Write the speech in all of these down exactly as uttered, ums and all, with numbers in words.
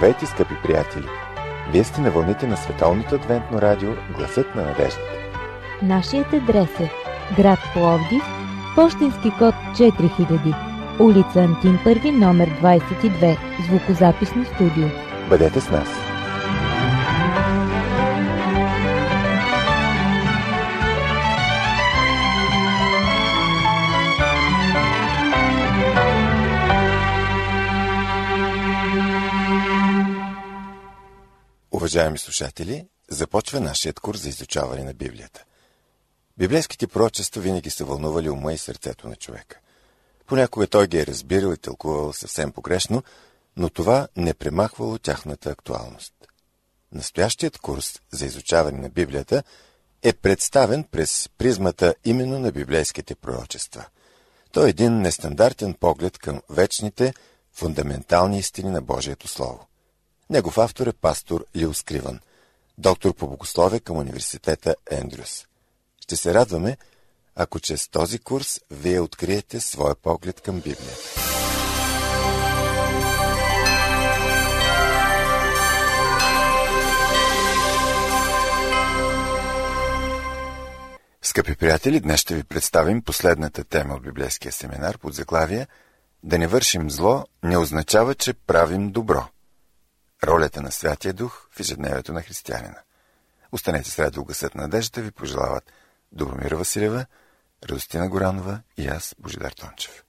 Здравейте, скъпи приятели! Вие сте на вълните на Световното адвентно радио Гласът на надеждата. Нашият адрес е град Пловдив, пощенски код четири хиляди, улица Антим първи, номер двадесет и две, звукозаписно студио. Бъдете с нас! Уважаеми слушатели, започва нашият курс за изучаване на Библията. Библейските пророчества винаги са вълнували ума и сърцето на човека. Понякога той ги е разбирал и тълкувал съвсем погрешно, но това не премахвало тяхната актуалност. Настоящият курс за изучаване на Библията е представен през призмата именно на библейските пророчества. Той е един нестандартен поглед към вечните, фундаментални истини на Божието Слово. Негов автор е пастор Лил Скривън, доктор по богословие към университета Ендрюс. Ще се радваме, ако чрез този курс вие откриете своя поглед към Библията. Скъпи приятели, днес ще ви представим последната тема от библейския семинар под заглавие «Да не вършим зло не означава, че правим добро». Ролята на Святия Дух в ежедневието на християнина. Останете с радио Гласът на надеждата, ви пожелават Добромира Василева, Радостина Горанова и аз, Божидар Тончев.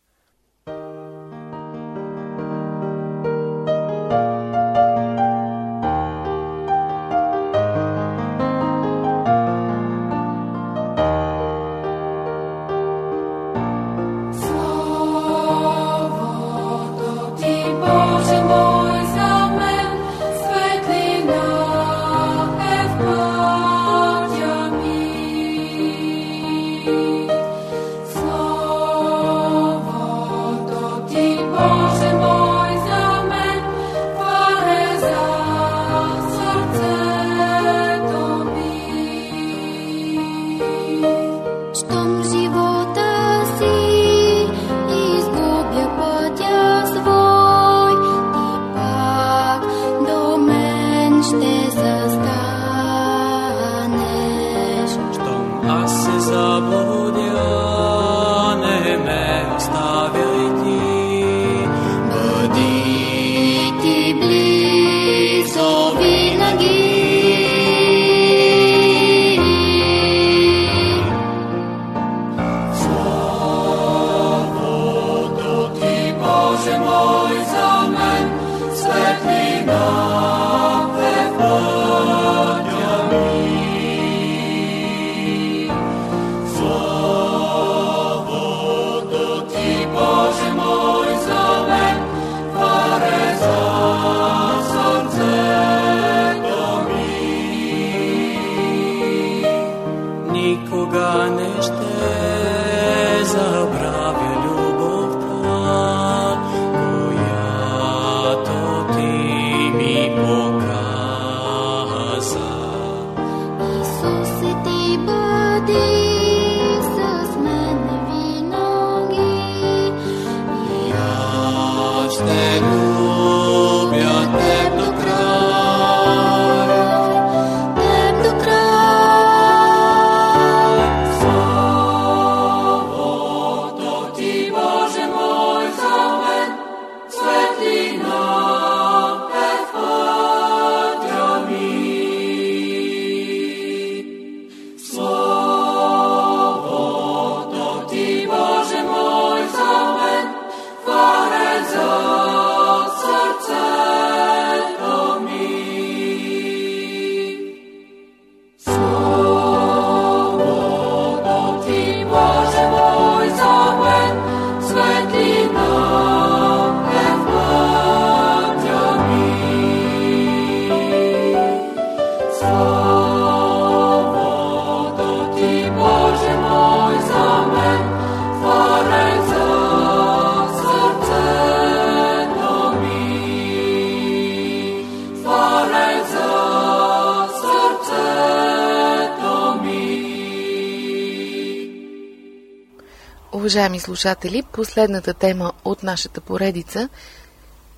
Уважаеми слушатели, последната тема от нашата поредица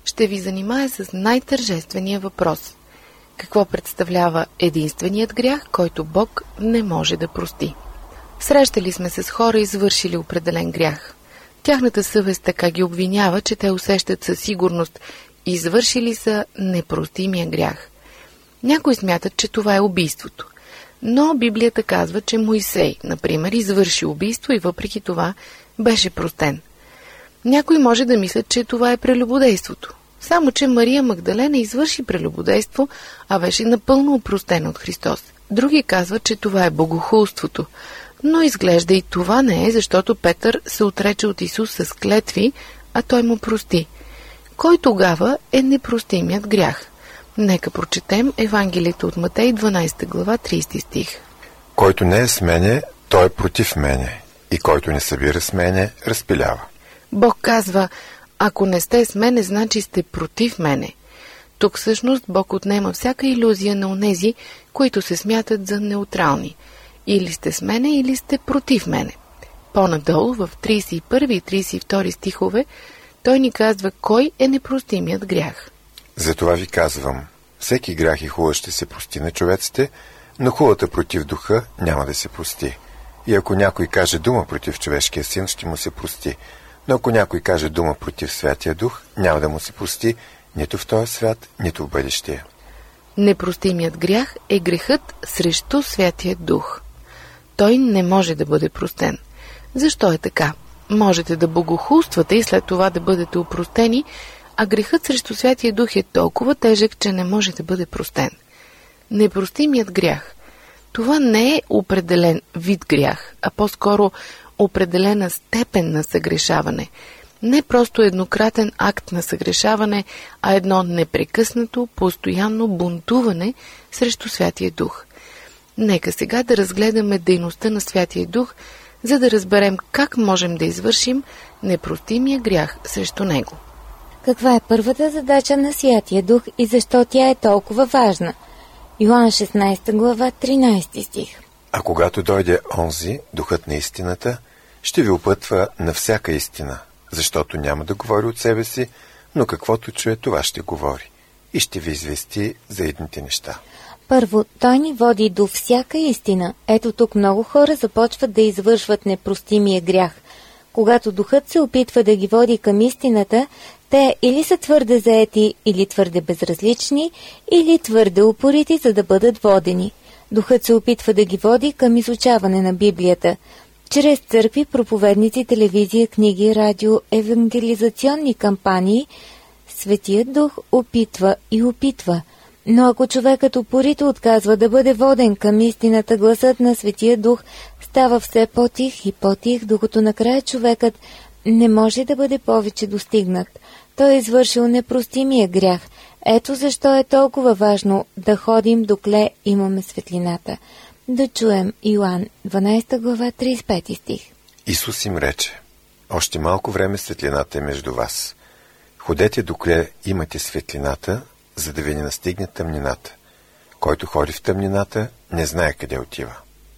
ще ви занимая с най-тържествения въпрос. Какво представлява единственият грях, който Бог не може да прости? Срещали сме се с хора, извършили определен грях. Тяхната съвест така ги обвинява, че те усещат със сигурност, извършили са непростимия грях. Някои смятат, че това е убийството. Но Библията казва, че Моисей, например, извърши убийство и въпреки това беше простен. Някои може да мислят, че това е прелюбодейството. Само че Мария Магдалена извърши прелюбодейство, а беше напълно опростена от Христос. Други казват, че това е богохулството. Но изглежда и това не е, защото Петър се отрече от Исус с клетви, а той му прости. Кой тогава е непростимият грях? Нека прочетем Евангелието от Матей, дванадесета глава, тридесети стих. Който не е с мене, той е против мене, и който не събира с мене, разпилява. Бог казва, ако не сте с мене, значи сте против мене. Тук всъщност Бог отнема всяка илюзия на онези, които се смятат за неутрални. Или сте с мене, или сте против мене. По-надолу, в тридесет и първи и тридесет и втори стихове, той ни казва кой е непростимият грях. Затова ви казвам, всеки грях и хула ще се прости на човеците, но хулата против духа няма да се прости. И ако някой каже дума против човешкия син, ще му се прости. Но ако някой каже дума против Святия Дух, няма да му се прости нито в този свят, нито в бъдещия. Непростимият грях е грехът срещу Святия Дух. Той не може да бъде простен. Защо е така? Можете да богохулствате и след това да бъдете опростени, а грехът срещу Святия Дух е толкова тежък, че не може да бъде простен. Непростимият грях. Това не е определен вид грях, а по-скоро определена степен на съгрешаване. Не просто еднократен акт на съгрешаване, а едно непрекъснато, постоянно бунтуване срещу Святия Дух. Нека сега да разгледаме дейността на Святия Дух, за да разберем как можем да извършим непростимия грях срещу него. Каква е първата задача на Святия Дух и защо тя е толкова важна? Йоан шестнадесета глава, тринадесети стих. А когато дойде онзи, Духът на истината, ще ви опътва на всяка истина, защото няма да говори от себе си, но каквото чуе, това ще говори и ще ви извести за едните неща. Първо, той ни води до всяка истина. Ето тук много хора започват да извършват непростимия грях. Когато Духът се опитва да ги води към истината, те или са твърде заети, или твърде безразлични, или твърде упорити, за да бъдат водени. Духът се опитва да ги води към изучаване на Библията. Чрез църкви, проповедници, телевизия, книги, радио, евангелизационни кампании, Светият Дух опитва и опитва. Но ако човекът упорито отказва да бъде воден към истината, гласът на Светия Дух става все по-тих и по-тих, докато накрая човекът не може да бъде повече достигнат. Той е извършил непростимия грях. Ето защо е толкова важно да ходим докле имаме светлината. Да чуем Йоан дванадесета глава, тридесет и пети стих. Исус им рече: още малко време светлината е между вас. Ходете докле имате светлината, за да ви не настигне тъмнината. Който ходи в тъмнината, не знае къде отива.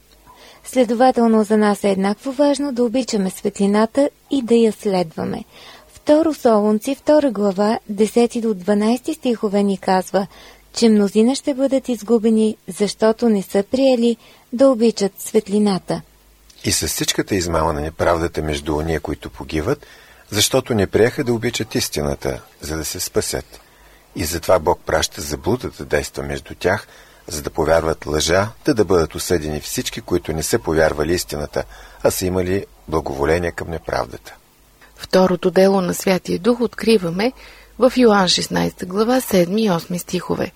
Следователно за нас е еднакво важно да обичаме светлината и да я следваме. Второ Солунци, втора глава, десети до дванадесети стихове ни казва, че мнозина ще бъдат изгубени, защото не са приели да обичат светлината. И с всичката измама на неправдата между ония, които погиват, защото не приеха да обичат истината, за да се спасят. И затова Бог праща заблудата да действа между тях, за да повярват лъжа, да да бъдат осъдени всички, които не са повярвали истината, а са имали благоволение към неправдата. Второто дело на Святия Дух откриваме в Йоан шестнадесета глава, седми и осми стихове.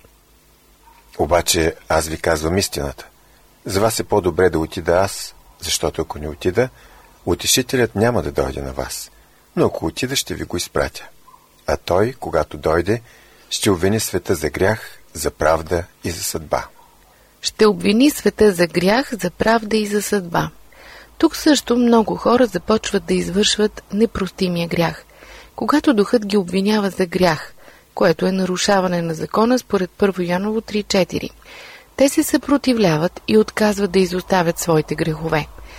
Обаче аз ви казвам истината. За вас е по-добре да отида аз, защото ако не отида, утешителят няма да дойде на вас. Но ако отида, ще ви го изпратя. А той, когато дойде, ще обвини света за грях, за правда и за съдба. Ще обвини света за грях, за правда и за съдба. Тук също много хора започват да извършват непростимия грях, когато Духът ги обвинява за грях, което е нарушаване на закона според първо Йоаново три четири. Те се съпротивляват и отказват да изоставят своите грехове.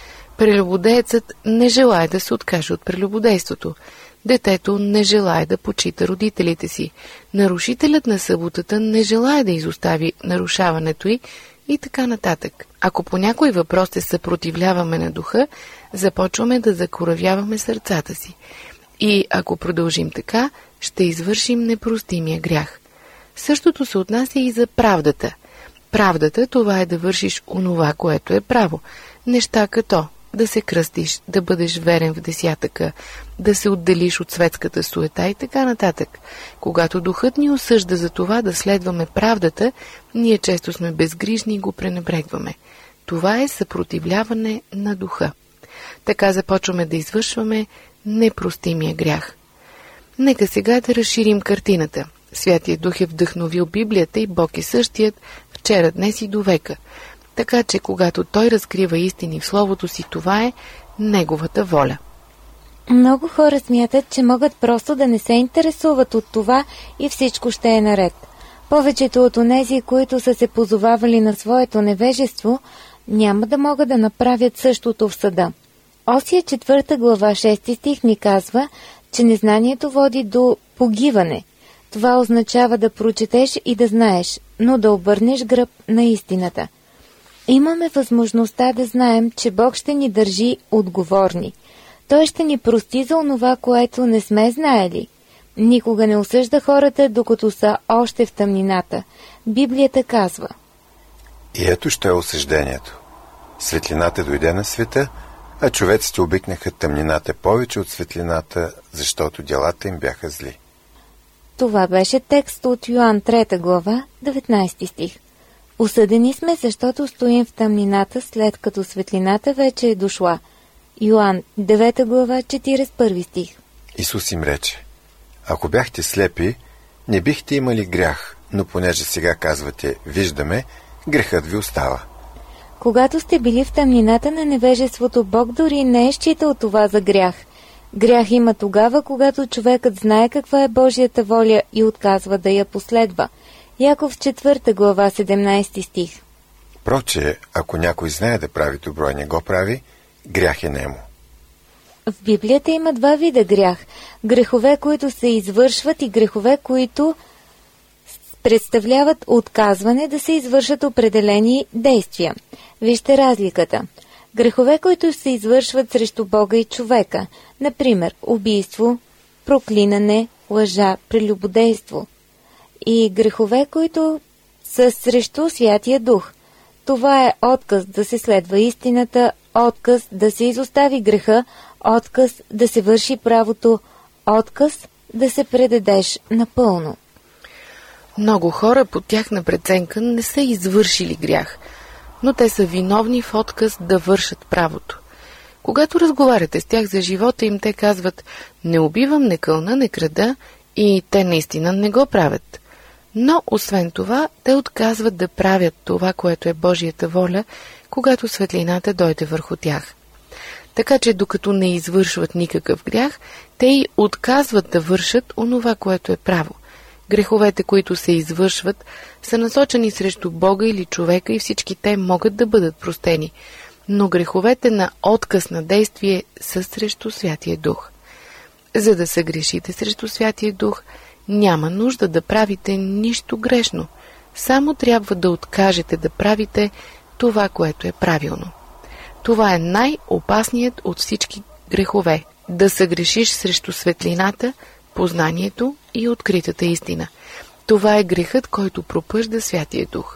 Прелюбодеецът не желае да се откаже от прелюбодейството. Детето не желае да почита родителите си. Нарушителят на съботата не желае да изостави нарушаването й и така нататък. Ако по някой въпрос се съпротивляваме на духа, започваме да закоравяваме сърцата си. И ако продължим така, ще извършим непростимия грях. Същото се отнася и за правдата. Правдата, това е да вършиш онова, което е право. Неща като да се кръстиш, да бъдеш верен в десятъка, да се отделиш от светската суета и така нататък. Когато духът ни осъжда за това да следваме правдата, ние често сме безгрижни и го пренебрегваме. Това е съпротивляване на духа. Така започваме да извършваме непростимия грях. Нека сега да разширим картината. Святият Дух е вдъхновил Библията и Бог е същият вчера, днес и до века. Така че, когато Той разкрива истини в Словото си, това е Неговата воля. Много хора смятат, че могат просто да не се интересуват от това и всичко ще е наред. Повечето от онези, които са се позовавали на своето невежество, няма да могат да направят същото в съда. Осия четвърта глава шести стих ни казва, че незнанието води до погиване. Това означава да прочетеш и да знаеш, но да обърнеш гръб на истината. Имаме възможността да знаем, че Бог ще ни държи отговорни. Той ще ни прости за онова, което не сме знаели. Никога не осъжда хората, докато са още в тъмнината. Библията казва: И ето ще е осъждението. Светлината дойде на света, а човеците обикнаха тъмнината повече от светлината, защото делата им бяха зли. Това беше текст от Йоан трета глава, деветнайсети стих. Осъдени сме, защото стоим в тъмнината, след като светлината вече е дошла. Йоан девета глава, четиридесет и първи стих. Исус им рече: Ако бяхте слепи, не бихте имали грях, но понеже сега казвате виждаме, грехът ви остава. Когато сте били в тъмнината на невежеството, Бог дори не е считал това за грях. Грях има тогава, когато човекът знае каква е Божията воля и отказва да я последва. Яков четвърта глава, седемнайсети стих. Проче, ако някой знае да прави добро и не го прави, грях е нему. В Библията има два вида грях. Грехове, които се извършват, и грехове, които представляват отказване да се извършат определени действия. Вижте разликата. Грехове, които се извършват срещу Бога и човека, например убийство, проклинане, лъжа, прелюбодейство. И грехове, които са срещу Святия Дух. Това е отказ да се следва истината, отказ да се изостави греха, отказ да се върши правото, отказ да се предадеш напълно. Много хора по тяхна преценка не са извършили грях, но те са виновни в отказ да вършат правото. Когато разговаряте с тях за живота им, те казват: не убивам, не кълна, не крада, и те наистина не го правят. Но, освен това, те отказват да правят това, което е Божията воля, когато светлината дойде върху тях. Така че, докато не извършват никакъв грях, те и отказват да вършат онова, което е право. Греховете, които се извършват, са насочени срещу Бога или човека и всички те могат да бъдат простени. Но греховете на отказ на действие са срещу Святия Дух. За да съгрешите срещу Святия Дух, няма нужда да правите нищо грешно. Само трябва да откажете да правите това, което е правилно. Това е най-опасният от всички грехове. Да съгрешиш срещу светлината, познанието и откритата истина. Това е грехът, който пропъжда Святия Дух.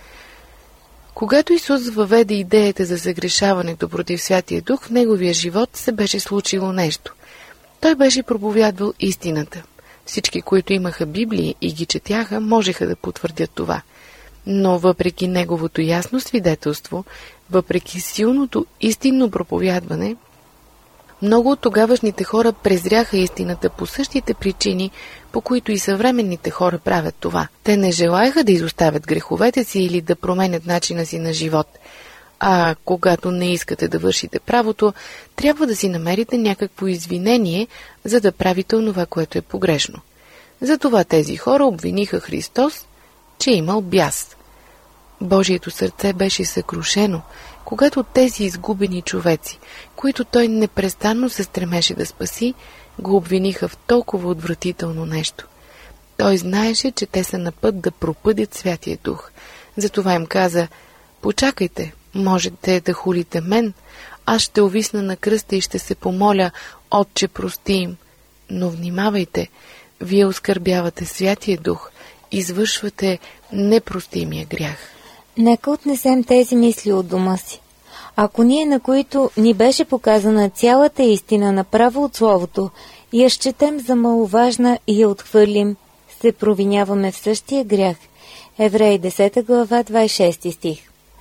Когато Исус въведе идеята за съгрешаването против Святия Дух, в неговия живот се беше случило нещо. Той беше проповядвал истината. Всички, които имаха Библии и ги четяха, можеха да потвърдят това. Но въпреки неговото ясно свидетелство, въпреки силното истинно проповядване, много от тогавашните хора презряха истината по същите причини, по които и съвременните хора правят това. Те не желаяха да изоставят греховете си или да променят начина си на живот. А когато не искате да вършите правото, трябва да си намерите някакво извинение, за да правите онова, което е погрешно. Затова тези хора обвиниха Христос, че е имал бяс. Божието сърце беше съкрушено, когато тези изгубени човеци, които той непрестанно се стремеше да спаси, го обвиниха в толкова отвратително нещо. Той знаеше, че те са на път да пропъдят Святия Дух. Затова им каза: почакайте, можете да хулите мен, аз ще увисна на кръста и ще се помоля: Отче, прости им. Но внимавайте, вие оскърбявате Святия Дух, извършвате непростимия грях. Нека отнесем тези мисли от дома си. Ако ние, на които ни беше показана цялата истина направо от Словото, я счетем за маловажна и я отхвърлим, се провиняваме в същия грях. Евреи десета глава, двадесет и шести стих.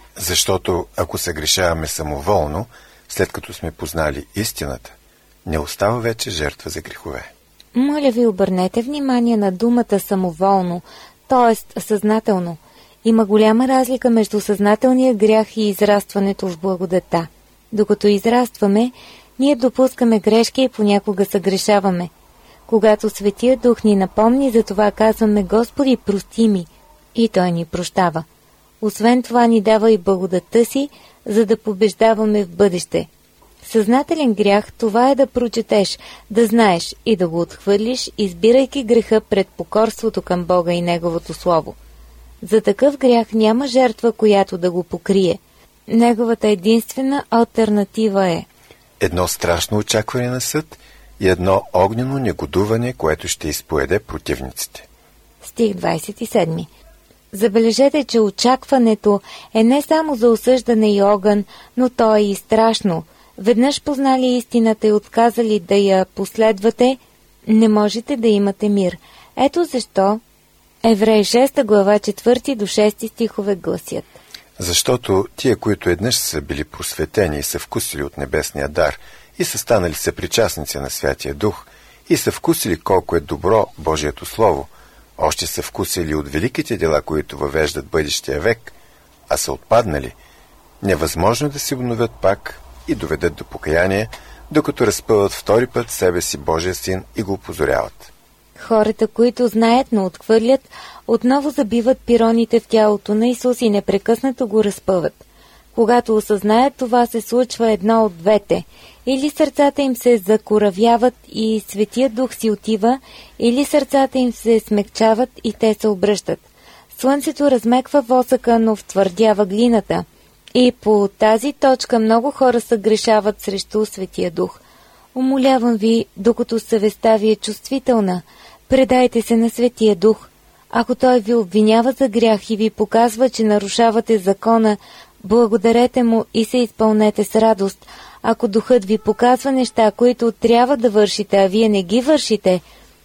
Защото ако се грешаваме самоволно, след като сме познали истината, не остава вече жертва за грехове. Моля ви, обърнете внимание на думата самоволно, т.е. съзнателно. Има голяма разлика между съзнателния грях и израстването в благодата. Докато израстваме, ние допускаме грешки и понякога съгрешаваме. Когато Светия Дух ни напомни за това, казваме: Господи, прости ми, и Той ни прощава. Освен това ни дава и благодата си, за да побеждаваме в бъдеще. Съзнателен грях – това е да прочетеш, да знаеш и да го отхвърлиш, избирайки греха пред покорството към Бога и Неговото Слово. За такъв грях няма жертва, която да го покрие. Неговата единствена алтернатива е едно страшно очакване на съд и едно огнено негодуване, което ще изпоеде противниците. Стих двадесет и седми. Забележете, че очакването е не само за осъждане и огън, но то е и страшно. Веднъж познали истината и отказали да я последвате, не можете да имате мир. Ето защо Евреи шеста глава, четвърти до шести стихове гласят: Защото тия, които еднъж са били просветени и са вкусили от небесния дар и са станали съпричастници на Святия Дух и са вкусили колко е добро Божието Слово, още са вкусили от великите дела, които въвеждат бъдещия век, а са отпаднали, невъзможно да се обновят пак и доведат до покаяние, докато разпъват втори път себе си Божия Син и го опозоряват. Хората, които знаят, но отхвърлят, отново забиват пироните в тялото на Исус и непрекъснато го разпъват. Когато осъзнаят това, се случва едно от двете. Или сърцата им се закоравяват и Светия Дух си отива, или сърцата им се смекчават и те се обръщат. Слънцето размеква восъка, но втвърдява глината. И по тази точка много хора съгрешават срещу Светия Дух. Умолявам ви, докато съвестта ви е чувствителна, предайте се на Светия Дух. Ако Той ви обвинява за грях и ви показва, че нарушавате закона, благодарете Му и се изпълнете с радост. Ако Духът ви показва неща, които трябва да вършите, а вие не ги вършите,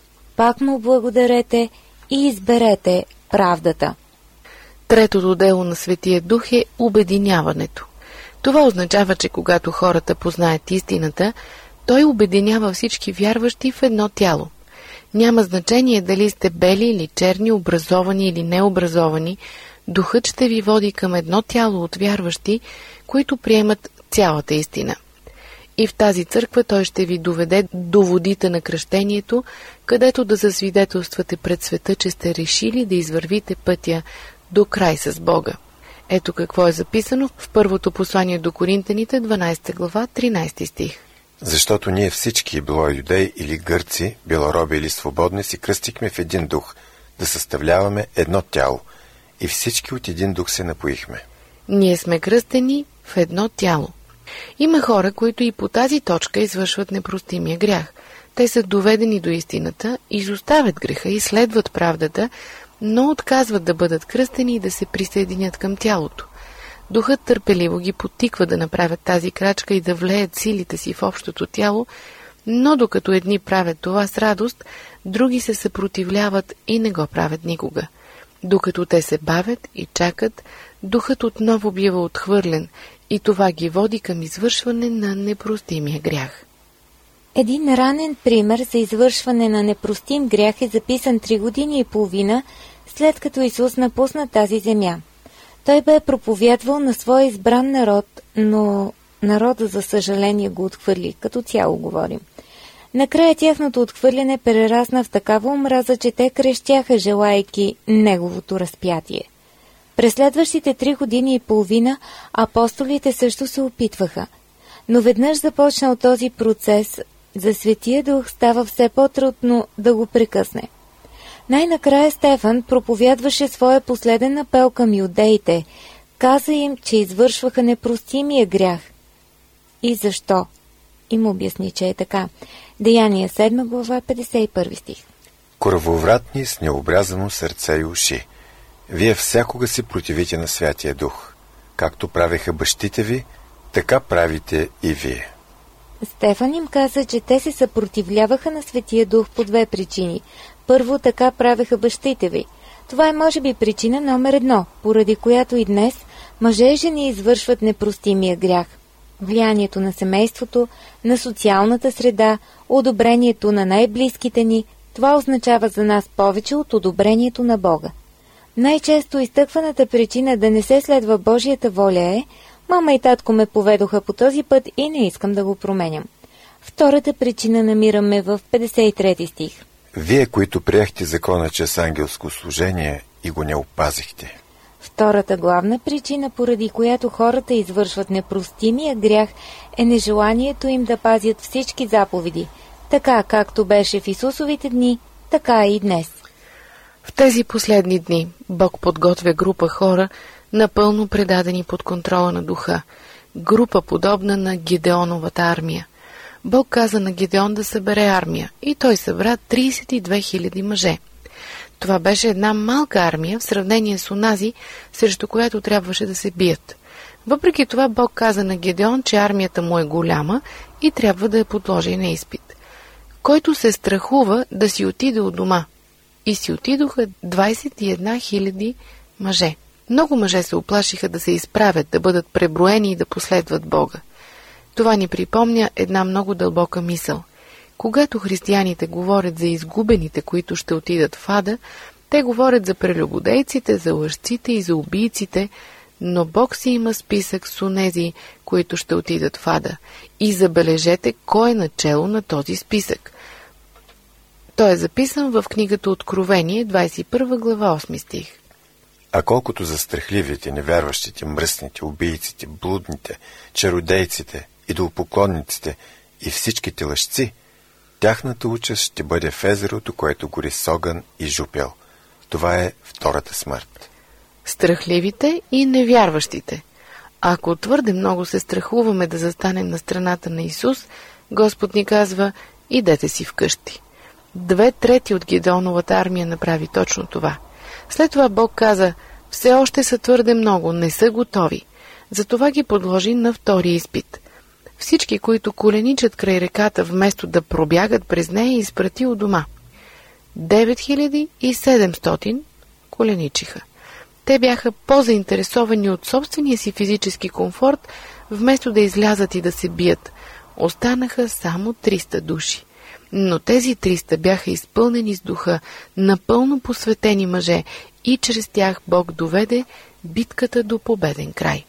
пак Му благодарете и изберете правдата. Третото дело на Светия Дух е обединяването. Това означава, че когато хората познаят истината, Той обединява всички вярващи в едно тяло. Няма значение дали сте бели или черни, образовани или необразовани, Духът ще ви води към едно тяло от вярващи, които приемат цялата истина. И в тази църква Той ще ви доведе до водите на кръщението, където да засвидетелствате пред света, че сте решили да извървите пътя до край с Бога. Ето какво е записано в първото послание до Коринтяните, дванадесета глава, тринадесети стих. Защото ние всички, било юдеи или гърци, било роби или свободни, си кръстихме в един дух, да съставляваме едно тяло, и всички от един дух се напоихме. Ние сме кръстени в едно тяло. Има хора, които и по тази точка извършват непростимия грях. Те са доведени до истината, изоставят греха и следват правдата, но отказват да бъдат кръстени и да се присъединят към тялото. Духът търпеливо ги подтиква да направят тази крачка и да влеят силите си в общото тяло, но докато едни правят това с радост, други се съпротивляват и не го правят никога. Докато те се бавят и чакат, духът отново бива отхвърлен и това ги води към извършване на непростимия грях. Един ранен пример за извършване на непростим грях е записан три години и половина след като Исус напусна тази земя. Той бе проповядвал на своя избран народ, но народа за съжаление го отхвърли, като цяло говорим. Накрая тяхното отхвърляне прерасна в такава омраза, че те крещяха, желайки неговото разпятие. През следващите три години и половина апостолите също се опитваха. Но веднъж започнал този процес, за Светия Дух става все по-трудно да го прекъсне. Най-накрая Стефан проповядваше своя последен апел към юдеите. Каза им, че извършваха непростимия грях. И защо? Им обясни, че е така. Деяния седма глава, петдесет и първи стих. Коравовратни с необрязано сърце и уши, вие всякога си противите на Святия Дух. Както правеха бащите ви, така правите и вие. Стефан им каза, че те се съпротивляваха на Светия Дух по две причини. Първо, така правеха бащите ви. Това е може би причина номер едно, поради която и днес мъже и жени извършват непростимия грях. Влиянието на семейството, на социалната среда, одобрението на най-близките ни, това означава за нас повече от одобрението на Бога. Най-често изтъкваната причина да не се следва Божията воля е: мама и татко ме поведоха по този път и не искам да го променям. Втората причина намираме в петдесет и трети стих. Вие, които приехте закона чрез ангелско служение и го не опазихте. Втората главна причина, поради която хората извършват непростимия грях, е нежеланието им да пазят всички заповеди, така както беше в Исусовите дни, така и днес. В тези последни дни Бог подготвя група хора, напълно предадени под контрола на Духа, група подобна на Гидеоновата армия. Бог каза на Гидеон да събере армия и той събра тридесет и две хиляди мъже. Това беше една малка армия в сравнение с онази, срещу която трябваше да се бият. Въпреки това Бог каза на Гидеон, че армията му е голяма и трябва да я подложи на изпит. Който се страхува да си отиде от дома. И си отидоха двадесет и една хиляди мъже. Много мъже се оплашиха да се изправят, да бъдат преброени и да последват Бога. Това ни припомня една много дълбока мисъл. Когато християните говорят за изгубените, които ще отидат в ада, те говорят за прелюбодейците, за лъжците и за убийците, но Бог си има списък с онези, които ще отидат в ада. И забележете кой е начело на този списък. Той е записан в книгата Откровение, двадесет и първа глава, осми стих. А колкото за страхливите, невярващите, мръсните, убийците, блудните, чародейците, идолопоклонниците и всичките лъжци, тяхната участ ще бъде в езерото, което гори с огън и жупел. Това е втората смърт. Страхливите и невярващите. Ако твърде много се страхуваме да застанем на страната на Исус, Господ ни казва: идете си вкъщи. Две трети от Гидеоновата армия направи точно това. След това Бог каза: все още са твърде много, не са готови. Затова ги подложи на втори изпит. Всички, които коленичат край реката, вместо да пробягат през нея, изпрати у дома. девет хиляди и седемстотин коленичиха. Те бяха по-заинтересовани от собствения си физически комфорт, вместо да излязат и да се бият. Останаха само триста души. Но тези триста бяха изпълнени с духа, напълно посветени мъже, и чрез тях Бог доведе битката до победен край.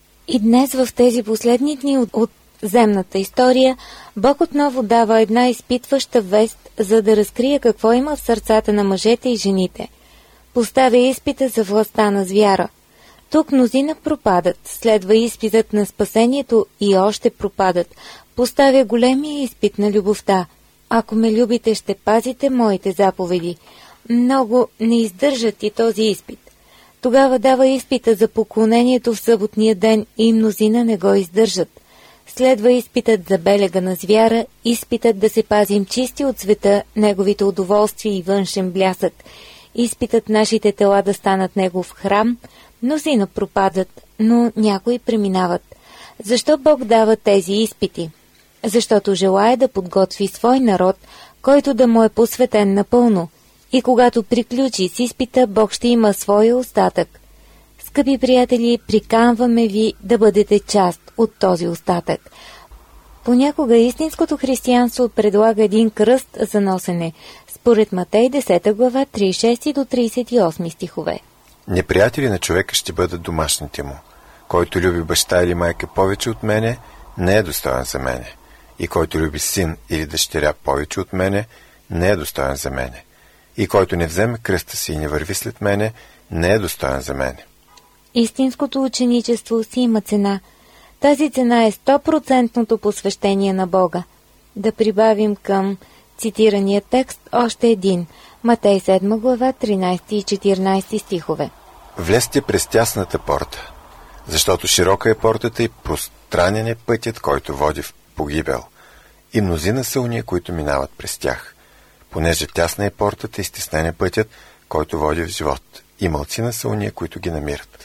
И днес в тези последни дни от, от земната история, Бог отново дава една изпитваща вест, за да разкрие какво има в сърцата на мъжете и жените. Поставя изпита за властта на звяра. Тук мнозина пропадат, следва изпитът на спасението и още пропадат. Поставя големия изпит на любовта. Ако ме любите, ще пазите моите заповеди. Много не издържат и този изпит. Тогава дава изпита за поклонението в съботния ден и мнозина не го издържат. Следва изпитът за белега на звяра, изпитът да се пазим чисти от света, неговите удоволствия и външен блясък, изпитът нашите тела да станат негов храм. Мнозина пропадат, но някои преминават. Защо Бог дава тези изпити? Защото желая да подготви свой народ, който да му е посветен напълно. И когато приключи с изпита, Бог ще има своя остатък. Скъпи приятели, приканваме ви да бъдете част от този остатък. Понякога истинското християнство предлага един кръст за носене, според Матей десета глава, тридесет и шести до тридесет и осми стихове. Неприятели на човека ще бъдат домашните му. Който люби баща или майка повече от мене, не е достоен за мене. И който люби син или дъщеря повече от мене, не е достоен за мене. И който не вземе кръста си и не върви след мене, не е достоен за мене. Истинското ученичество си има цена. Тази цена е сто процента посвещение на Бога. Да прибавим към цитирания текст още един. Матей седма глава, тринайсети и четиринайсети стихове. Влезте през тясната порта, защото широка е портата и пространен е пътят, който води в погибел. И мнозина са уния, които минават през тях. Понеже тясна е портата и стеснен е пътят, който води в живот. И малцина са уния, които ги намират.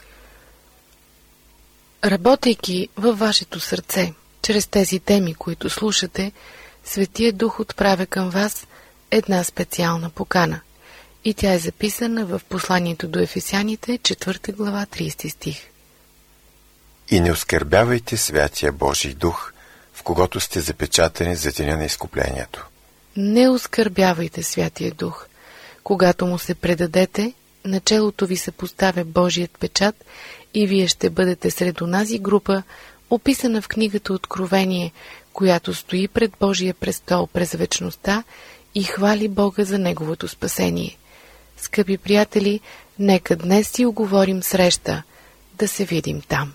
Работейки във вашето сърце, чрез тези теми, които слушате, Светия Дух отправя към вас една специална покана. И тя е записана в посланието до Ефесяните, четвърта глава, трийсети стих. И не оскърбявайте Святия Божий Дух, в когото сте запечатани за деня на изкуплението. Не оскърбявайте Святия Дух. Когато му се предадете, на челото ви се поставя Божият печат и вие ще бъдете сред онази група, описана в книгата Откровение, която стои пред Божия престол през вечността и хвали Бога за Неговото спасение. Скъпи приятели, нека днес си уговорим среща, да се видим там.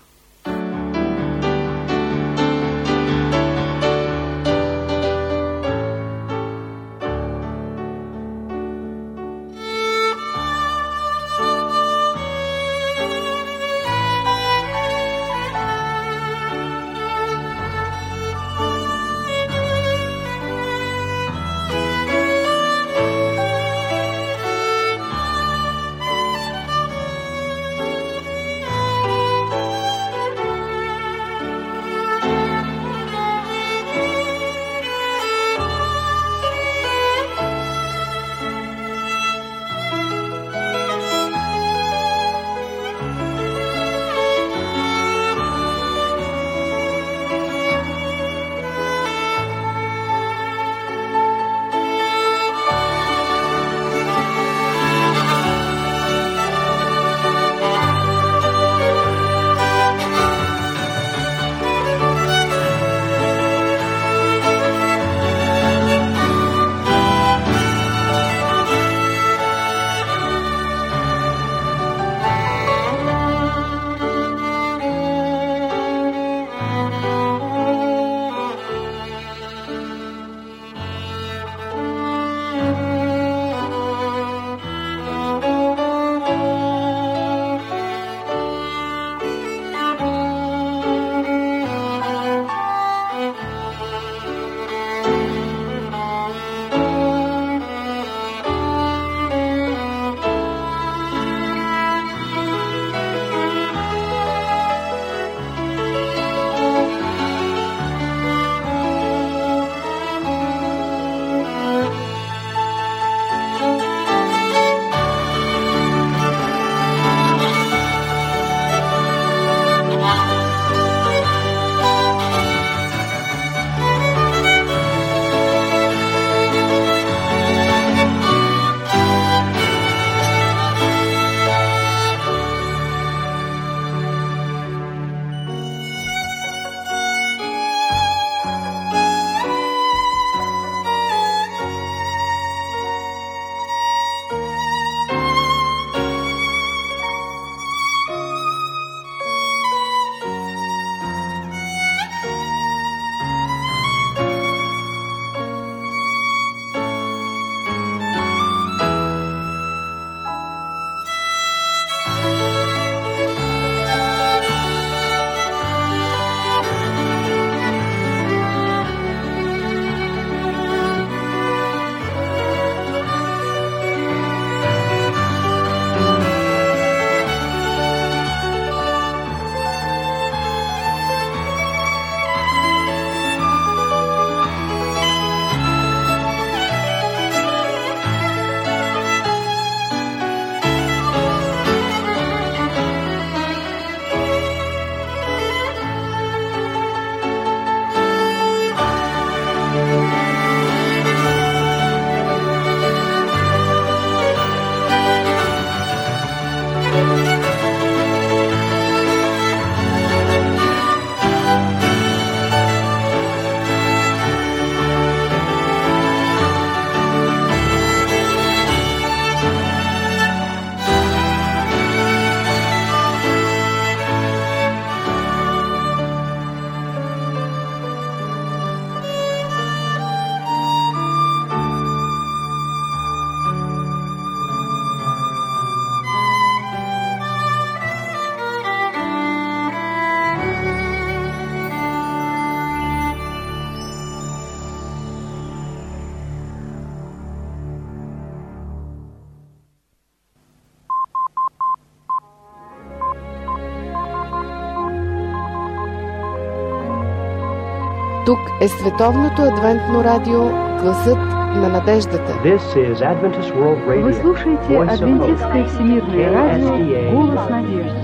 Тук е Световното адвентно радио Гласът на надеждата. Вы слушаете Адвентистское всемирное радио Голос надежды.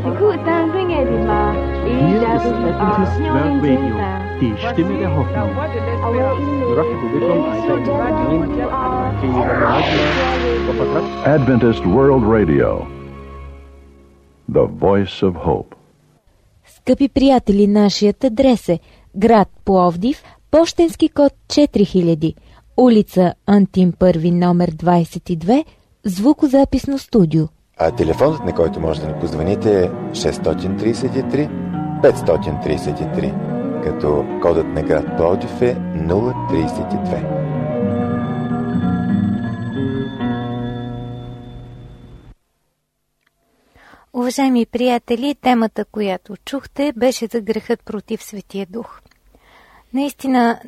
Adventist World Radio, the voice of hope. Скъпи приятели, нашият адрес е град Пловдив, пощенски код четири хиляди, улица Антим първи, номер двадесет и две, звукозаписно студио. А телефонът, на който може да ни позвоните, е шест три три пет три три, като кодът на град Пловдив е нула тридесет и две. Уважаеми приятели, темата, която чухте, беше за грехът против Светия Дух. Наистина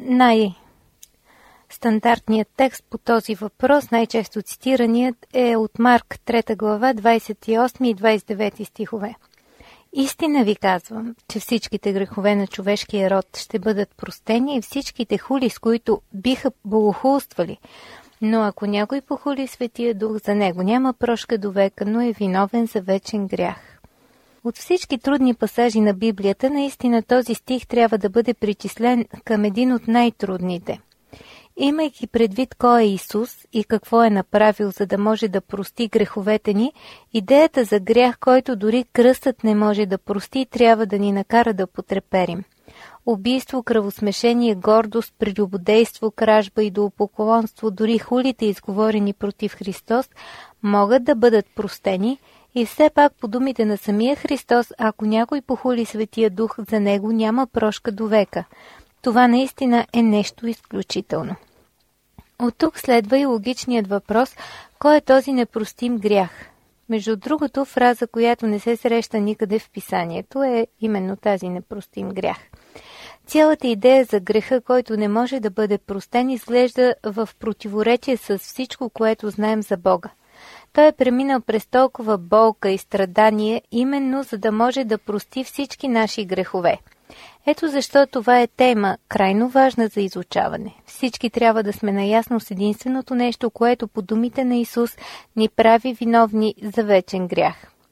най-стандартният текст по този въпрос, най-често цитираният, е от Марк трета глава, двадесет и осми и двадесет и девети стихове. Истина ви казвам, че всичките грехове на човешкия род ще бъдат простени и всичките хули, с които биха богохулствали. Но ако някой похули Светия Дух, за него няма прошка до века, но е виновен за вечен грях. От всички трудни пасажи на Библията, наистина този стих трябва да бъде причислен към един от най-трудните. Имайки предвид кой е Исус и какво е направил, за да може да прости греховете ни, идеята за грях, който дори кръстът не може да прости, трябва да ни накара да потреперим. Убийство, кръвосмешение, гордост, прелюбодейство, кражба, идолопоклонство, дори хулите, изговорени против Христос, могат да бъдат простени и все пак по думите на самия Христос, ако някой похули Светия Дух, за него няма прошка до века. Това наистина е нещо изключително. От тук следва и логичният въпрос, кой е този непростим грях? Между другото, фраза, която не се среща никъде в писанието, е именно тази непростим грях. Цялата идея за греха, който не може да бъде простен, изглежда в противоречие с всичко, което знаем за Бога. Той е преминал през толкова болка и страдание, именно за да може да прости всички наши грехове. Ето защо това е тема, крайно важна за изучаване. Всички трябва да сме наясно с единственото нещо, което по думите на Исус ни прави виновни за вечен грях.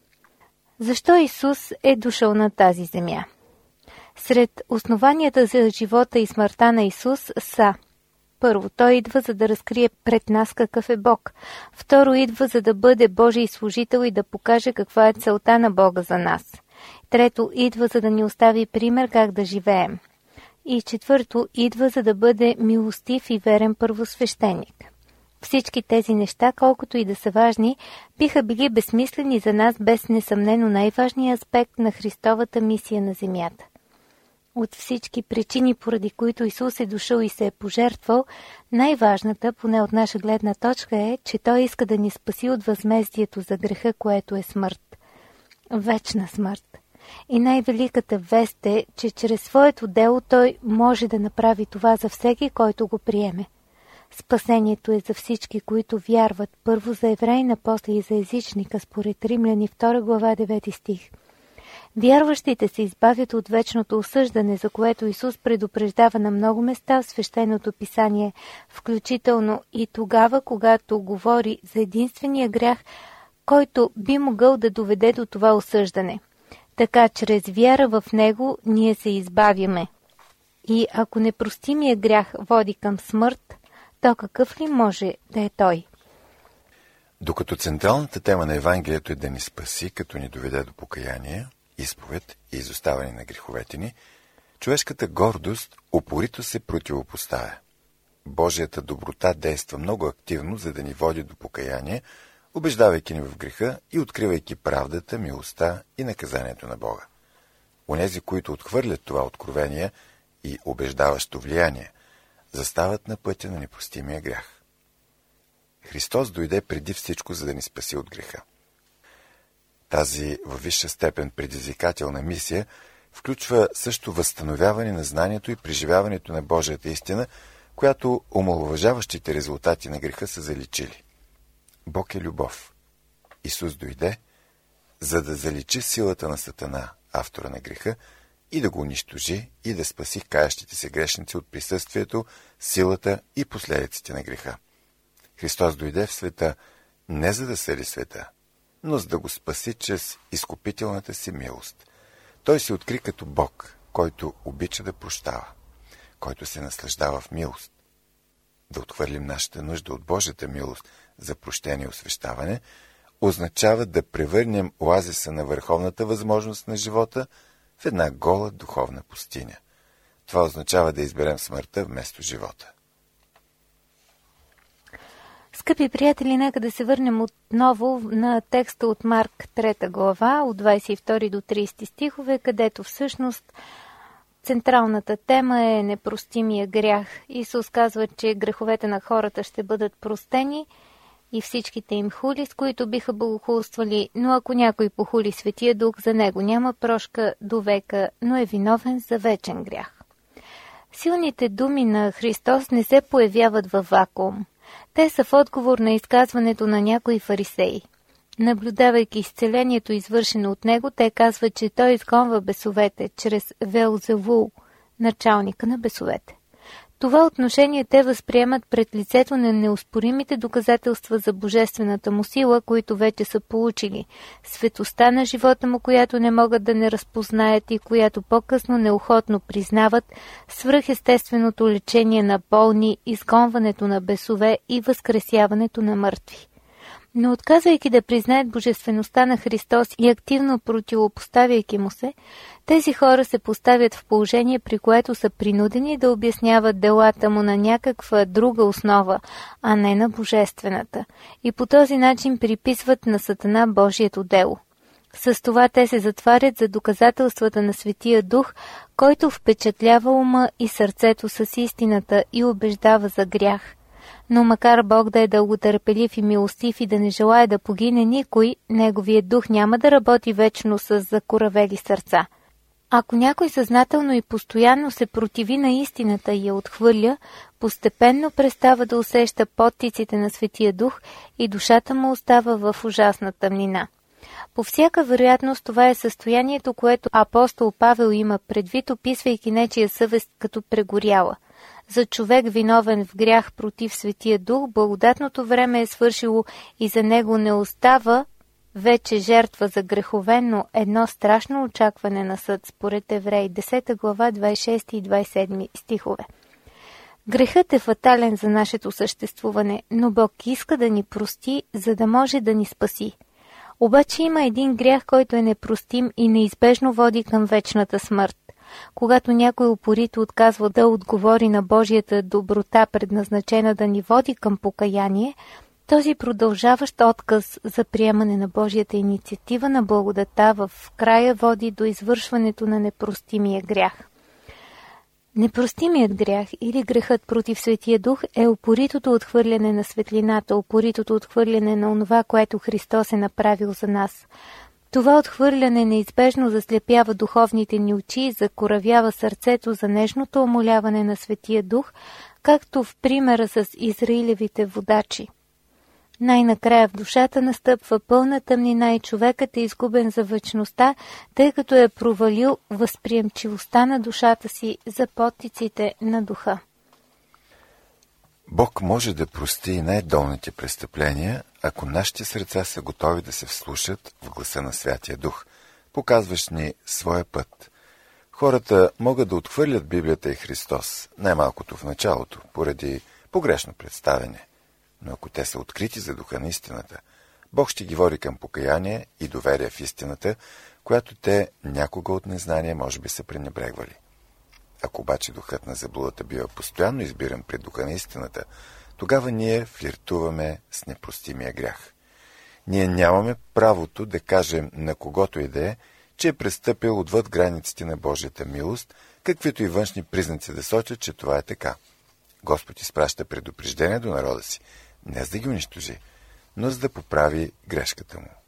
Защо Исус е дошъл на тази земя? Сред основанията за живота и смъртта на Исус са: първо, Той идва, за да разкрие пред нас какъв е Бог. Второ, идва, за да бъде Божий служител и да покаже каква е целта на Бога за нас. Трето, идва, за да ни остави пример как да живеем. И четвърто, идва, за да бъде милостив и верен първосвещеник. Всички тези неща, колкото и да са важни, биха били безсмислени за нас без несъмнено най-важния аспект на Христовата мисия на земята. От всички причини, поради които Исус е дошъл и се е пожертвал, най-важната, поне от наша гледна точка, е, че Той иска да ни спаси от възмездието за греха, което е смърт. Вечна смърт. И най-великата вест е, че чрез своето дело Той може да направи това за всеки, който го приеме. Спасението е за всички, които вярват, първо за евреина, после и за езичника, според Римляни втора глава девети стих. Вярващите се избавят от вечното осъждане, за което Исус предупреждава на много места в Свещеното писание, включително и тогава, когато говори за единствения грях, който би могъл да доведе до това осъждане. Така, чрез вяра в Него, ние се избавяме. И ако непростимия грях води към смърт, то какъв ли може да е той? Докато централната тема на Евангелието е да ни спаси, като ни доведе до покаяние, изповед и изоставяне на греховете ни, човешката гордост упорито се противопоставя. Божията доброта действа много активно, за да ни води до покаяние, убеждавайки ни в греха и откривайки правдата, милостта и наказанието на Бога. Онези, които отхвърлят това откровение и убеждаващо влияние, застават на пътя на непростимия грях. Христос дойде преди всичко, за да ни спаси от греха. Тази във висша степен предизвикателна мисия включва също възстановяване на знанието и преживяването на Божията истина, която омаловажаващите резултати на греха са заличили. Бог е любов. Исус дойде, за да заличи силата на Сатана, автора на греха, и да го унищожи и да спаси каящите се грешници от присъствието, силата и последиците на греха. Христос дойде в света не за да съди света, но за да го спаси чрез изкупителната си милост. Той се откри като Бог, който обича да прощава, който се наслаждава в милост. Да отхвърлим нашата нужда от Божията милост за прощение и освещаване означава да превърнем оазиса на върховната възможност на живота в една гола духовна пустиня. Това означава да изберем смъртта вместо живота. Скъпи приятели, нека да се върнем отново на текста от Марк трета глава, от двадесет и втори до тридесети стихове, където всъщност централната тема е непростимия грях. Исус казва, че греховете на хората ще бъдат простени и всичките им хули, с които биха богохулствали, но ако някой похули Светия Дух, за него няма прошка до века, но е виновен за вечен грях. Силните думи на Христос не се появяват във вакуум. Те са в отговор на изказването на някои фарисеи. Наблюдавайки изцелението, извършено от него, те казват, че той изгонва бесовете чрез Велзевул, началника на бесовете. Това отношение те възприемат пред лицето на неоспоримите доказателства за божествената му сила, които вече са получили, светостта на живота му, която не могат да не разпознаят и която по-късно неохотно признават, свръхестественото лечение на болни, изгонването на бесове и възкресяването на мъртви. Но отказвайки да признаят божествеността на Христос и активно противопоставяйки му се, тези хора се поставят в положение, при което са принудени да обясняват делата му на някаква друга основа, а не на божествената, и по този начин приписват на Сатана Божието дело. С това те се затварят за доказателствата на Светия Дух, който впечатлява ума и сърцето с истината и убеждава за грях. Но макар Бог да е дълготърпелив и милостив и да не желая да погине никой, Неговият дух няма да работи вечно с закоравели сърца. Ако някой съзнателно и постоянно се противи на истината и я отхвърля, постепенно престава да усеща подтиците на Светия Дух и душата му остава в ужасна тъмнина. По всяка вероятност това е състоянието, което апостол Павел има предвид, описвайки нечия съвест като прегоряла. За човек виновен в грях против Светия Дух, благодатното време е свършило и за него не остава вече жертва за грехове, но едно страшно очакване на съд, според Евреи десета глава, двадесет и шести и двадесет и седми стихове. Грехът е фатален за нашето съществуване, но Бог иска да ни прости, за да може да ни спаси. Обаче има един грях, който е непростим и неизбежно води към вечната смърт. Когато някой упорито отказва да отговори на Божията доброта, предназначена да ни води към покаяние, този продължаващ отказ за приемане на Божията инициатива на благодата в края води до извършването на непростимия грях. Непростимият грях или грехът против Светия Дух е упоритото отхвърляне на светлината, упоритото отхвърляне на онова, което Христос е направил за нас. Това отхвърляне неизбежно заслепява духовните ни очи и закоравява сърцето за нежното умоляване на Светия Дух, както в примера с Израилевите водачи. Най-накрая в душата настъпва пълна тъмнина и човекът е изгубен за вечността, тъй като е провалил възприемчивостта на душата си за подтиците на духа. Бог може да прости и най-долните престъпления, ако нашите сърца са готови да се вслушат в гласа на Святия Дух, показващ ни своя път. Хората могат да отхвърлят Библията и Христос, най-малкото в началото, поради погрешно представяне. Но ако те са открити за духа на истината, Бог ще ги води към покаяние и доверие в истината, която те някога от незнание може би са пренебрегвали. Ако обаче духът на заблудата бива постоянно избиран пред духа на истината, тогава ние флиртуваме с непростимия грях. Ние нямаме правото да кажем на когото и да е, че е престъпил отвъд границите на Божията милост, каквито и външни признаци да сочат, че това е така. Господ изпраща предупреждение до народа си, не за да ги унищожи, но за да поправи грешката му.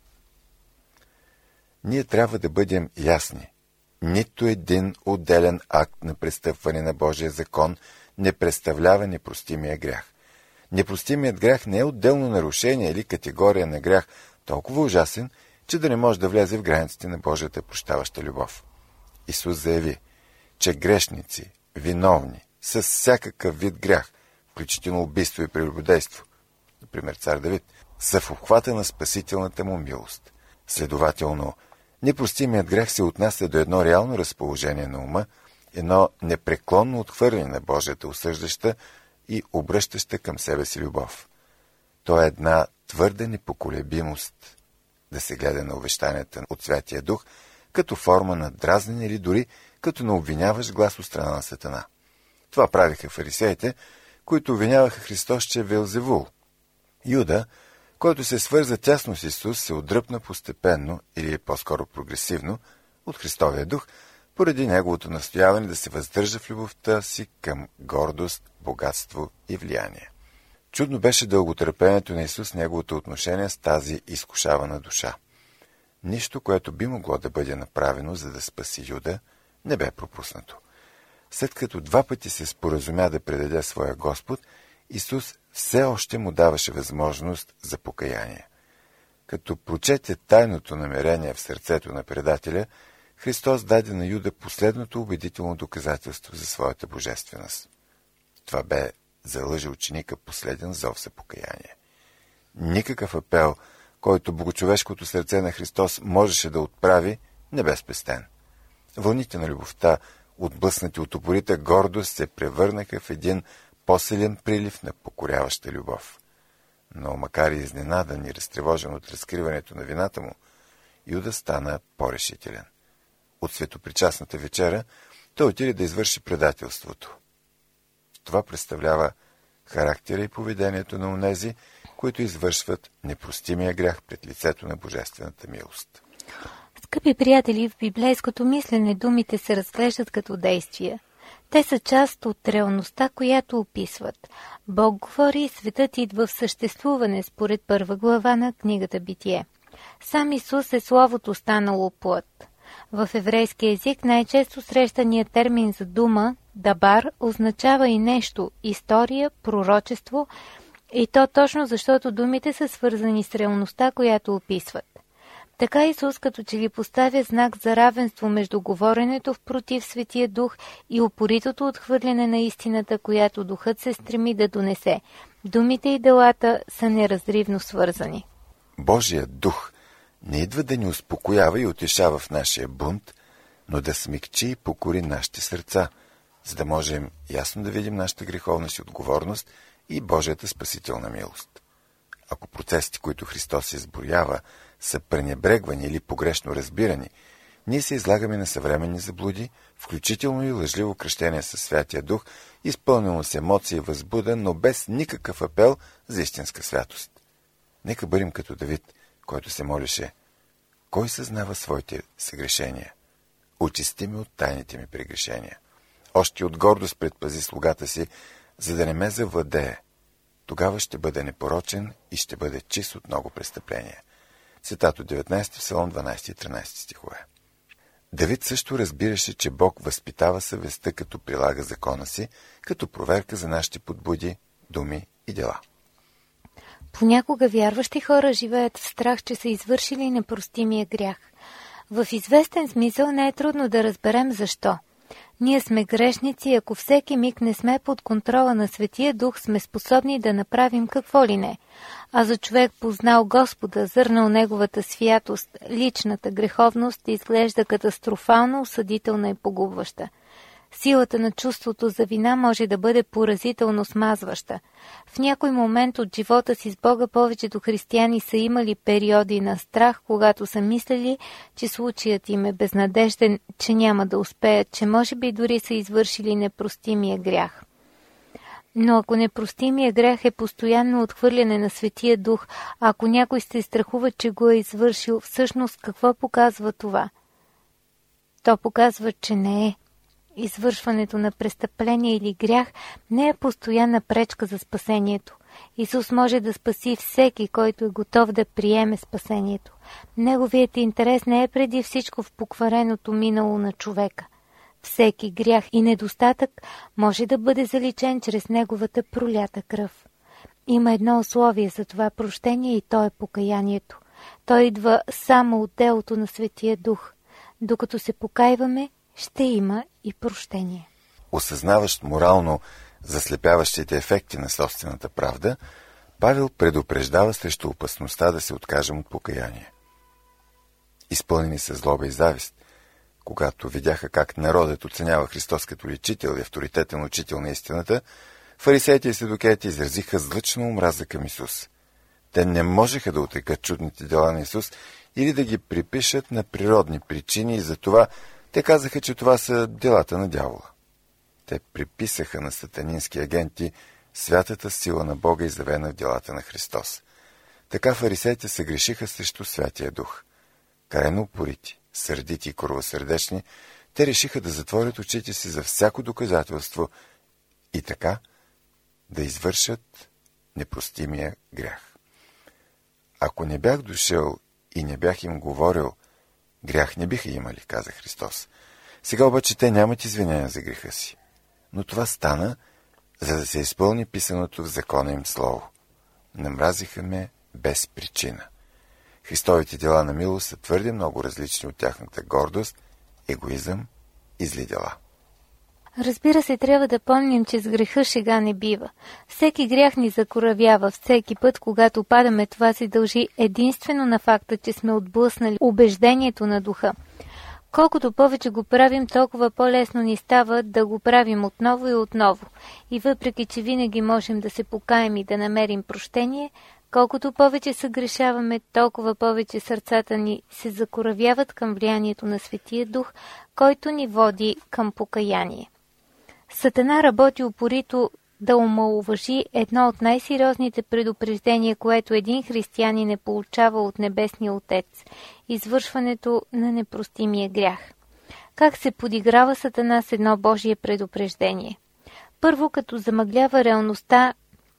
Ние трябва да бъдем ясни. Нито един отделен акт на престъпване на Божия закон не представлява непростимия грях. Непростимият грях не е отделно нарушение или категория на грях, толкова ужасен, че да не може да влезе в границите на Божията прощаваща любов. Исус заяви, че грешници, виновни, с всякакъв вид грях, включително убийство и прелюбодейство, например цар Давид, са в обхвата на спасителната му милост. Следователно, непростимият грех се отнася до едно реално разположение на ума, едно непреклонно отхвърляне на Божията осъждаща и обръщаща към себе си любов. То е една твърда непоколебимост да се гледа на увещанията от Святия Дух като форма на дразнене или дори като на обвиняващ глас от страна на Сатана. Това правиха фарисеите, които обвиняваха Христос, че е Велзевул. Юда, който се свърза тясно с Исус, се отдръпна постепенно, или по-скоро прогресивно, от Христовия дух, поради неговото настояване да се въздържа в любовта си към гордост, богатство и влияние. Чудно беше дълготърпението на Исус, неговото отношение с тази изкушавана душа. Нищо, което би могло да бъде направено, за да спаси Юда, не бе пропуснато. След като два пъти се споразумя да предаде своя Господ, Исус все още му даваше възможност за покаяние. Като прочете тайното намерение в сърцето на предателя, Христос даде на Юда последното убедително доказателство за своята божественост. Това бе за лъжеученика последен зов за покаяние. Никакъв апел, който богочовешкото сърце на Христос можеше да отправи, не бе спестен. Вълните на любовта, отблъснати от упорита гордост, се превърнаха в един по-силен прилив на покоряваща любов. Но макар и изненадан и разтревожен от разкриването на вината му, Юда стана по-решителен. От светопричастната вечера той отиде да извърши предателството. Това представлява характера и поведението на онези, които извършват непростимия грях пред лицето на божествената милост. Скъпи приятели, в библейското мислене думите се разглеждат като действия. Те са част от реалността, която описват. Бог говори и светът идва в съществуване, според първа глава на книгата Битие. Сам Исус е Словото станало плът. В еврейски език най-често срещаният термин за дума, дабар, означава и нещо, история, пророчество, и то точно защото думите са свързани с реалността, която описват. Така Исус като че ли поставя знак за равенство между говоренето в против Светия Дух и упоритото отхвърляне на истината, която Духът се стреми да донесе. Думите и делата са неразривно свързани. Божият Дух не идва да ни успокоява и утешава в нашия бунт, но да смекчи и покори нашите сърца, за да можем ясно да видим нашата греховна си отговорност и Божията спасителна милост. Ако процесите, които Христос изброява, са пренебрегвани или погрешно разбирани, ние се излагаме на съвременни заблуди, включително и лъжливо кръщение със Святия Дух, изпълнено с емоции и възбуда, но без никакъв апел за истинска святост. Нека бъдем като Давид, който се молеше: кой съзнава своите съгрешения? Очисти ме от тайните ми прегрешения. Още от гордост предпази слугата си, за да не ме завладее. Тогава ще бъде непорочен и ще бъде чист от много престъпления. Цитат от деветнайсети Псалом, дванайсети и тринайсети стихове. Давид също разбираше, че Бог възпитава съвестта, като прилага закона си, като проверка за нашите подбуди, думи и дела. Понякога вярващи хора живеят в страх, че са извършили непростимия грях. В известен смисъл не е трудно да разберем защо. Ние сме грешници и ако всеки миг не сме под контрола на Светия Дух, сме способни да направим какво ли не. А за човек познал Господа, зърнал Неговата святост, личната греховност изглежда катастрофално, осъдителна и погубваща. Силата на чувството за вина може да бъде поразително смазваща. В някой момент от живота си с Бога повечето християни са имали периоди на страх, когато са мислили, че случаят им е безнадежден, че няма да успеят, че може би дори са извършили непростимия грях. Но ако непростимия грях е постоянно отхвърляне на Светия Дух, а ако някой се страхува, че го е извършил, всъщност какво показва това? То показва, че не е. Извършването на престъпление или грях не е постоянна пречка за спасението. Исус може да спаси всеки, който е готов да приеме спасението. Неговият интерес не е преди всичко в поквареното минало на човека. Всеки грях и недостатък може да бъде заличен чрез неговата пролята кръв. Има едно условие за това прощение и то е покаянието. То идва само от делото на Светия Дух. Докато се покайваме, ще има и прощение. Осъзнаващ морално заслепяващите ефекти на собствената правда, Павел предупреждава срещу опасността да се откажем от покаяние. Изпълнени с злоба и завист, когато видяха как народът оценява Христос като личител и авторитетен учител на истината, фарисеите и седукеите изразиха злъчна омраза към Исус. Те не можеха да отрекат чудните дела на Исус или да ги припишат на природни причини и затова те казаха, че това са делата на дявола. Те приписаха на сатанински агенти святата сила на Бога, изявена в делата на Христос. Така фарисеите се грешиха срещу Святия Дух. Крайно упорити, сърдити и коровосърдечни, те решиха да затворят очите си за всяко доказателство и така да извършат непростимия грях. Ако не бях дошъл и не бях им говорил, грях не биха имали, каза Христос. Сега обаче те нямат извинения за греха си. Но това стана, за да се изпълни писаното в закона им слово. Намразиха ме без причина. Христовите дела на милост са твърде много различни от тяхната гордост, егоизъм и зли дела. Разбира се, трябва да помним, че с греха шега не бива. Всеки грях ни закоравява. Всеки път, когато падаме, това се дължи единствено на факта, че сме отблъснали убеждението на духа. Колкото повече го правим, толкова по-лесно ни става да го правим отново и отново. И въпреки, че винаги можем да се покаем и да намерим прощение, колкото повече съгрешаваме, толкова повече сърцата ни се закоравяват към влиянието на Светия Дух, който ни води към покаяние. Сатана работи упорито да омаловажи едно от най-сериозните предупреждения, което един християнин не получава от Небесния Отец – извършването на непростимия грях. Как се подиграва Сатана с едно Божие предупреждение? Първо, като замъглява реалността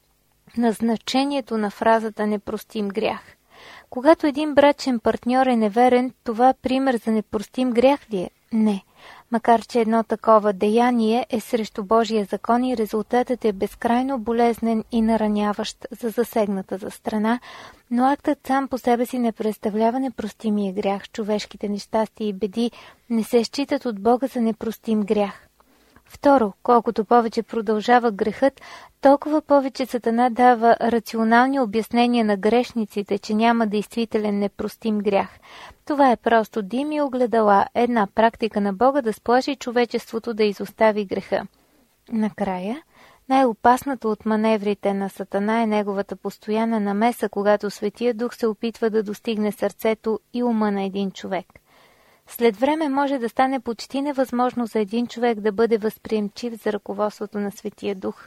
на значението на фразата «непростим грях». Когато един брачен партньор е неверен, това пример за непростим грях ли е? Не. Макар че едно такова деяние е срещу Божия закон и резултатът е безкрайно болезнен и нараняващ за засегната страна, но актът сам по себе си не представлява непростимия грях. Човешките нещастия и беди не се считат от Бога за непростим грях. Второ, колкото повече продължава грехът, толкова повече Сатана дава рационални обяснения на грешниците, че няма действителен непростим грях. Това е просто дим и огледала, една практика на Бога да сплаши човечеството да изостави греха. Накрая, най-опасното от маневрите на Сатана е неговата постоянна намеса, когато Светия Дух се опитва да достигне сърцето и ума на един човек. След време може да стане почти невъзможно за един човек да бъде възприемчив за ръководството на Светия Дух.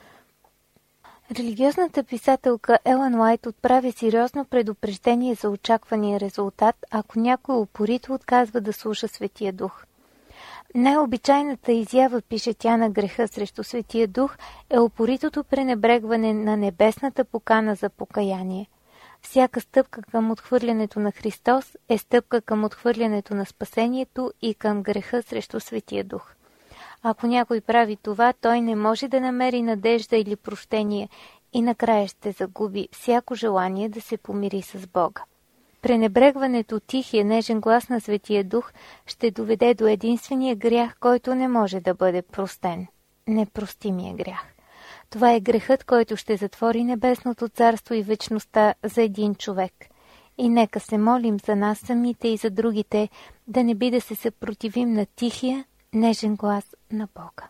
Религиозната писателка Елън Уайт отправи сериозно предупреждение за очаквания резултат, ако някой упорито отказва да слуша Светия Дух. Най-обичайната изява, пише тя, на греха срещу Светия Дух е упоритото пренебрегване на небесната покана за покаяние. Всяка стъпка към отхвърлянето на Христос е стъпка към отхвърлянето на спасението и към греха срещу Светия Дух. Ако някой прави това, той не може да намери надежда или прощение и накрая ще загуби всяко желание да се помири с Бога. Пренебрегването тихия нежен глас на Светия Дух ще доведе до единствения грях, който не може да бъде простен – непростимия грях. Това е грехът, който ще затвори небесното царство и вечността за един човек. И нека се молим за нас самите и за другите, да не би да се съпротивим на тихия, нежен глас на Бога.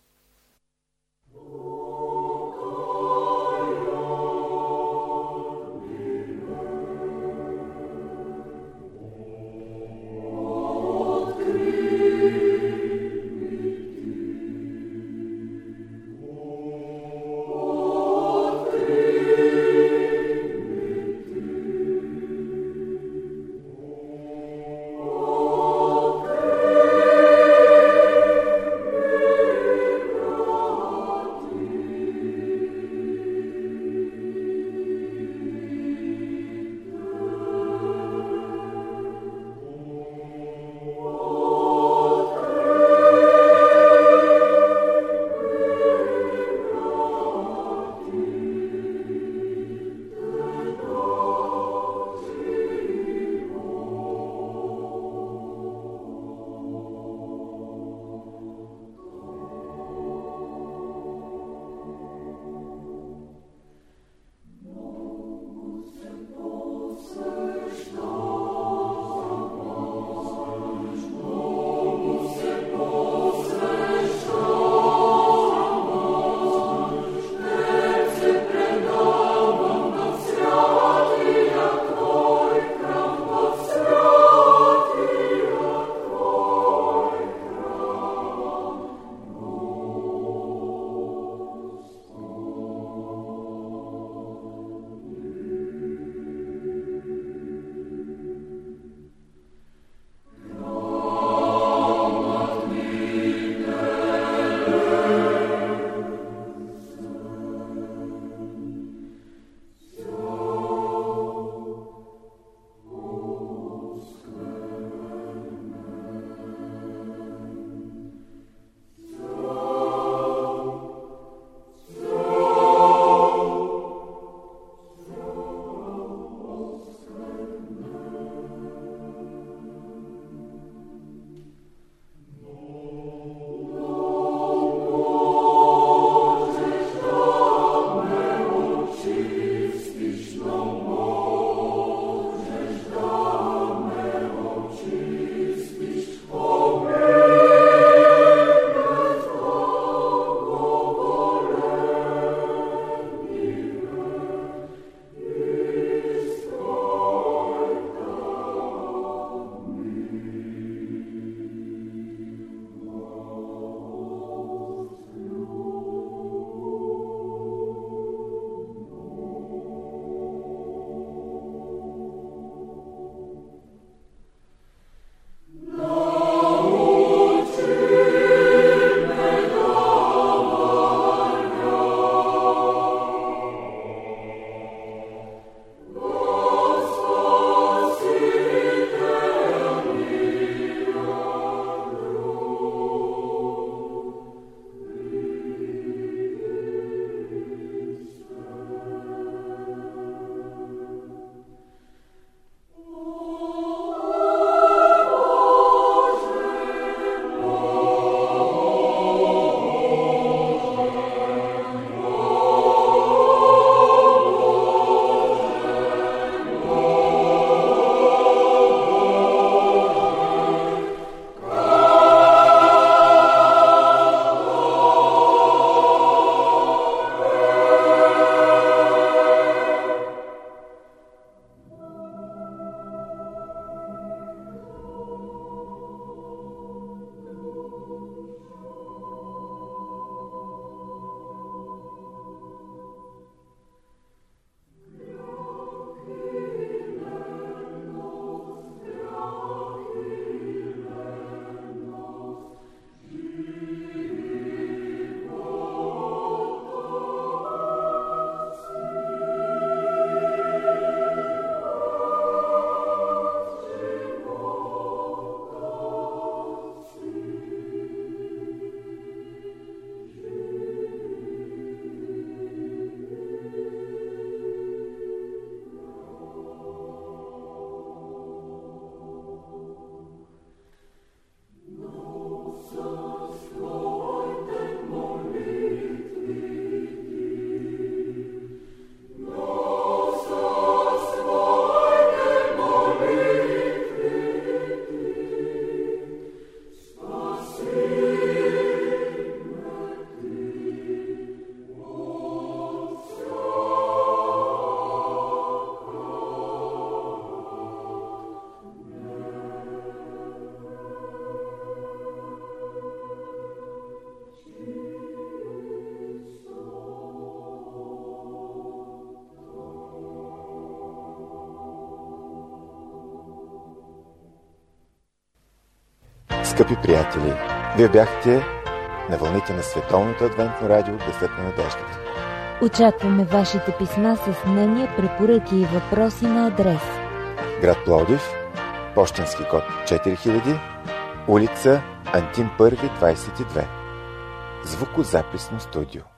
Скъпи приятели, вие бяхте на вълните на Световното адвентно радио Гласът на надеждата. Очакваме вашите писма с мнения, препоръки и въпроси на адрес: град Пловдив, пощенски код четири хиляди, улица Антим първи, двадесет и две. Звукозаписно студио.